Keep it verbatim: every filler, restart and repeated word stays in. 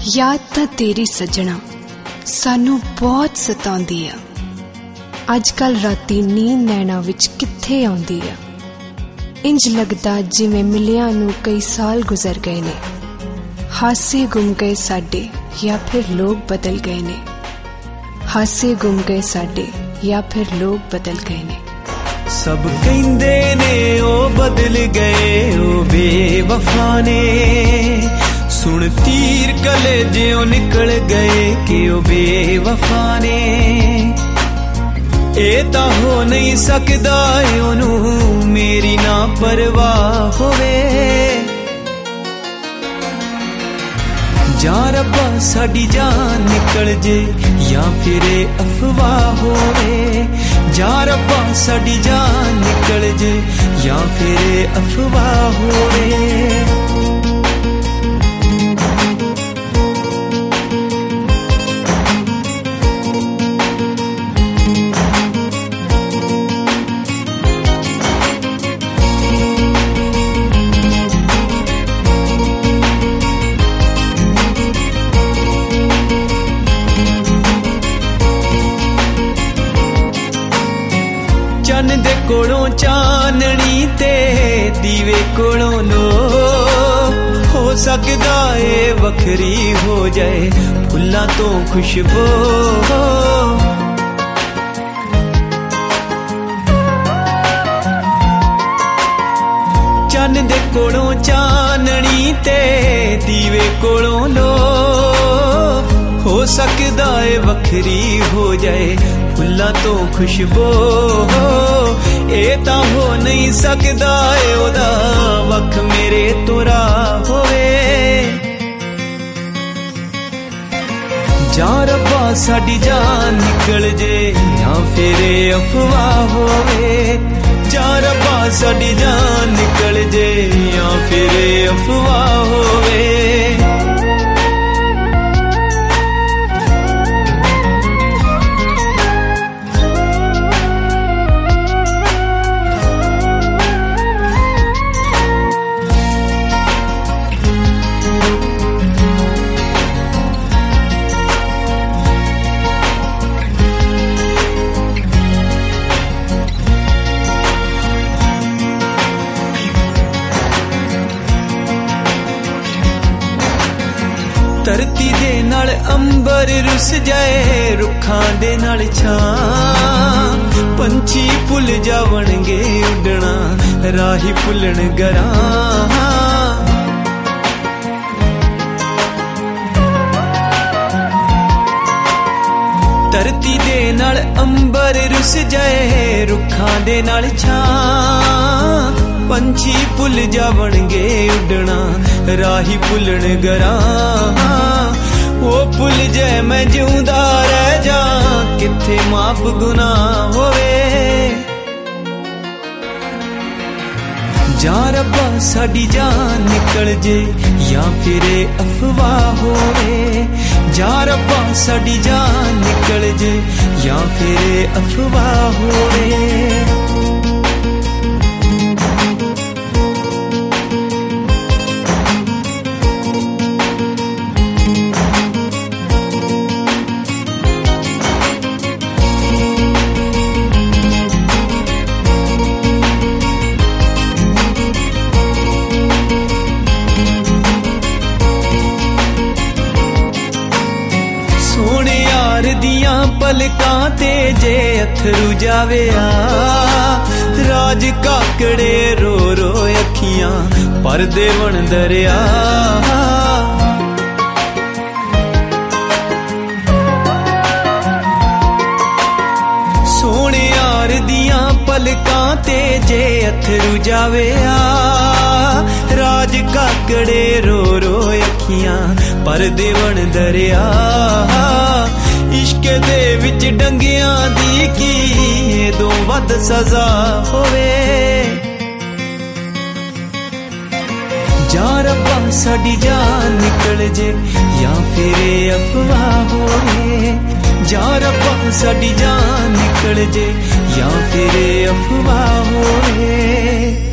याद तां तेरी सजना सानू बहुत सताउंदी आ। अजकल राती नींद नैना विच कित्थे आउंदी आ। इंज लगदा जिवें मिलिया नू कई साल गुजर गए ने। हासे गुम गए साडे या फिर लोग बदल गए ने। हासे गुम गए साडे या फिर लोग बदल गए ने। सब कहंदे ने ओ बदल गए ओ बेवफा ने। सुन तीर कलेजियों निकल गए कि ओ बेवफा ने। ए तां हो नहीं सकदा ओनू मेरी ना परवाह होवे। जा रब्बा साडी जान निकल जे या फिर अफवाह होवे। जा रब्बा साडी जान निकल जे या फिर अफवाह होवे। चन दे कोलों चाननी ते दीवे कोलों लो। हो सकदा ए वखरी हो जाए फुल्लां तो खुशबू। चन दे कोलों चाननी ते दीवे कोलों लो। हो सकदा ए वखरी हो जाए फुल्लां तो खुशबू। ए तां हो नहीं सकदा ए ओदा वख मेरे तोरा होवे। जा रब्बा साडी जान निकल जे या फिर अफवाह होवे। जा रब्बा साडी जान निकल जे या फिर अफवाह होवे। धरती दे नाल अंबर रुस जाए रुखां दे नाल छां। पंछी भुल जावणगे उडना राही भुलन गरां। धरती दे नाल अंबर रुस जाए रुखां दे नाल छां। पंछी भुल जावणगे उडना राही भुलन गरां। वो भुल जाए मैं जिउंदा रह जा किथे माफ गुनाह होवे। जा रब्बा साडी जान निकल जे या फिर अफवाह होवे। जा रब्बा साडी जान निकल जे या फिर अफवाह होवे। सोने यार दियां पलकां ते जे अथरू जावे आ। राज काकड़े रो रो अखियां पर देवन दरिया। सोने यार दियां पलकां ते जे अथरू जावे आ। राज काकड़े रो रो अखियां पर देवन दरिया। इश्क दे विच डंगियां दी की दो वध सजा होवे। जा रब्बा साडी जान निकल जे या फिर अफवाह होवे। जा रब्बा साडी जान निकल जे या फिर अफवाह होवे।